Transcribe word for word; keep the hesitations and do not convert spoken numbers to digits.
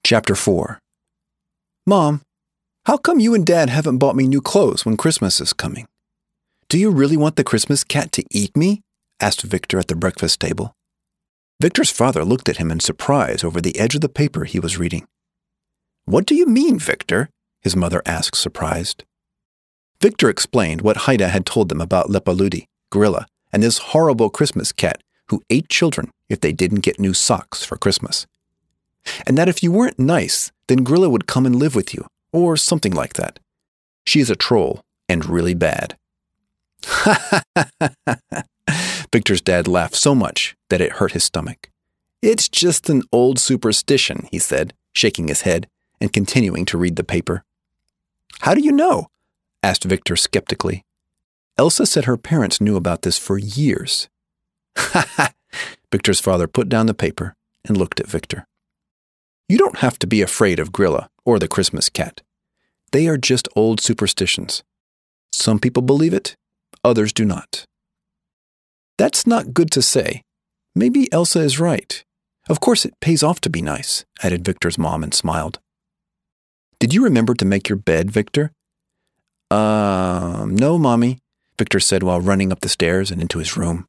Chapter four. Mom, how come you and Dad haven't bought me new clothes when Christmas is coming? Do you really want the Christmas cat to eat me? Asked Victor at the breakfast table. Victor's father looked at him in surprise over the edge of the paper he was reading. What do you mean, Victor? His mother asked, surprised. Victor explained what Haida had told them about Lepaludi, Gorilla, and this horrible Christmas cat who ate children if they didn't get new socks for Christmas. And that if you weren't nice, then Gorilla would come and live with you, or something like that. She's a troll, and really bad. Ha ha ha ha ha! Victor's dad laughed so much that it hurt his stomach. It's just an old superstition, he said, shaking his head and continuing to read the paper. How do you know? Asked Victor skeptically. Elsa said her parents knew about this for years. Ha ha! Victor's father put down the paper and looked at Victor. You don't have to be afraid of Gorilla or the Christmas cat. They are just old superstitions. Some people believe it, others do not. That's not good to say. Maybe Elsa is right. Of course it pays off to be nice, added Victor's mom and smiled. Did you remember to make your bed, Victor? Um, no, Mommy, Victor said while running up the stairs and into his room.